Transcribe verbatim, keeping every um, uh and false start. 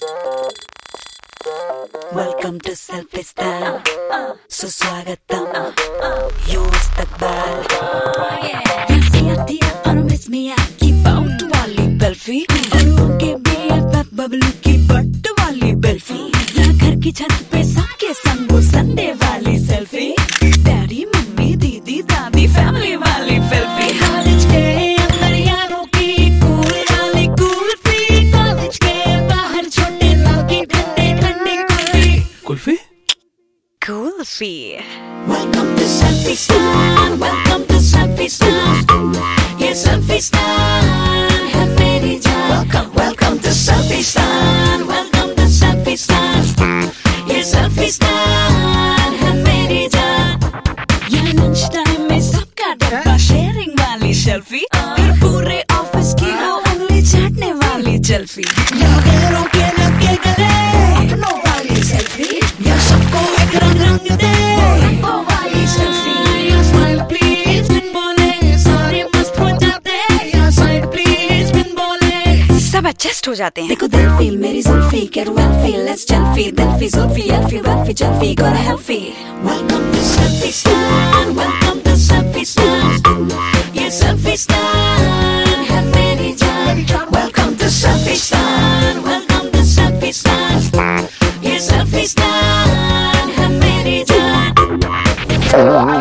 Welcome to Selfistan. सुस्वागतम यो इस्तकबाल. यहाँ से आती है और मिस मिया की बाउंट वाली बेल्फी और उनके बीएफएफ बबलू की बट वाली बेल्फी. यहाँ घर की छत पे सबके संग वो संडे वाली सेल्फी. डैडी मम्मी दीदी दादी फैमिली वाली सेल्फी. कॉलेज के अंदर यारों की कूल वाली कुल्फी. कॉलेज के बाहर छोटे लड़की ठंडे ठंडे kulfi. Kulfi Kulfi. Welcome to Selfistan. Welcome to Selfistan. Yeah, Selfistan. है मेरी जान. Welcome, welcome to Selfistan. Welcome to Selfistan. Yeah, Selfistan. है मेरी जान. यहाँ लंच टाइम में सबका डब्बा शेयरिंग वाली सेल्फी. फिर पूरे ऑफिस की हो उंगली चाटने वाली सेल्फी. लोगों के लगे गले अपनों वाली सेल्फी. या सबको एक रंग रंग दे वो वाली सेल्फी. या स्माइल प्लीज बिन बोले सारे मस्त हो जाते. या साइड प्लीज बिन बोले सब एडजस्ट हो जाते हैं. देखो दिल फील मेरी Zulfi. Get well feel let's jelfy. दिल फी Zulfi अल्फी वेल्फी जल्फी got a healthy. Welcome to Selfistan. Welcome to Selfistan. Yeah, Selfistan है मेरी जान. Welcome to Selfistan. Welcome to Selfistan. Yeah, Selfistan है मेरी जान.